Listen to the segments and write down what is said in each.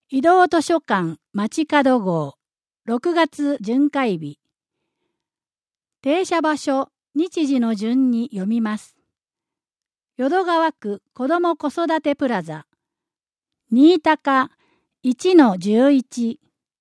移動図書館街角号6月巡回日。停車場所日時の順に読みます。淀川区子ども子育てプラザ新高 1-11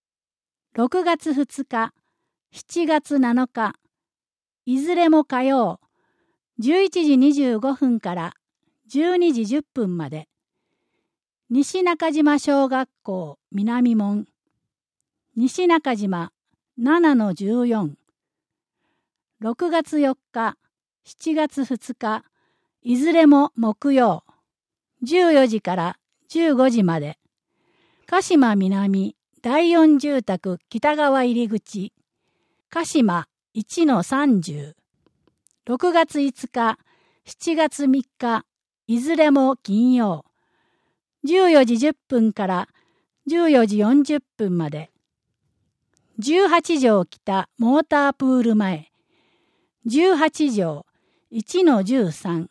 6月2日7月7日いずれも火曜11時25分から12時10分まで。西中島小学校南門西中島 7-14 6月4日7月2日いずれも木曜14時から15時まで。鹿島南第4住宅北側入口鹿島 1-30 6月5日7月3日いずれも金曜14時10分から14時40分まで。18条北モータープール前18条 1-13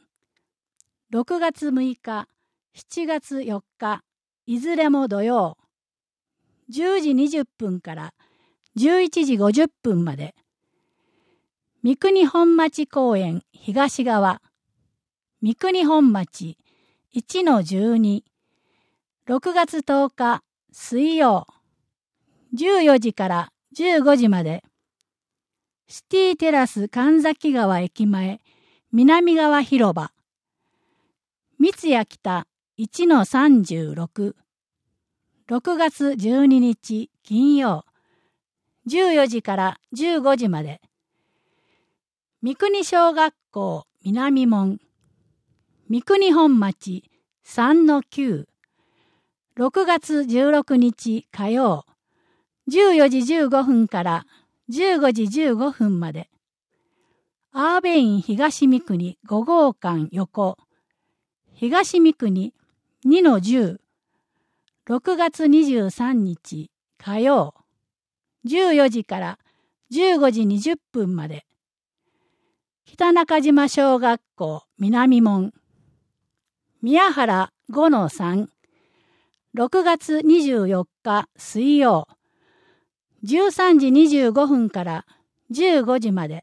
6月6日7月4日いずれも土曜10時20分から11時50分まで。三国本町公園東側三国本町 1-12 6月10日水曜14時から15時まで。シティテラス神崎川駅前南側広場三谷北 1-36 6月12日金曜14時から15時まで。三国小学校南門三国本町 3-9 6月16日火曜14時15分から15時15分まで。アーベイン東三国5号館横東三国 2-10 6月23日火曜14時から15時20分まで。北中島小学校南門宮原 5-3 6月24日水曜13時25分から15時まで。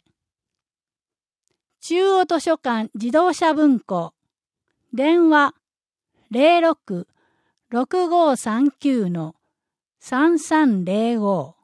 中央図書館自動車文庫電話 06-6539-3305